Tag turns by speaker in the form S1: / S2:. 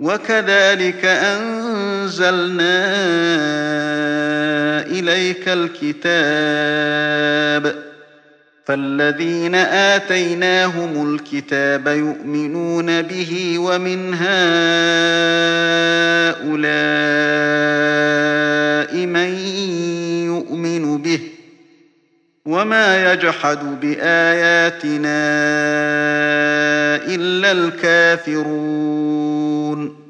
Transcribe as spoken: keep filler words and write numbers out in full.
S1: وكذلك أنزلنا إليك الكتاب فالذين آتيناهم الكتاب يؤمنون به ومن هؤلاء من يؤمن به وما يجحد بآياتنا إلا الكافرون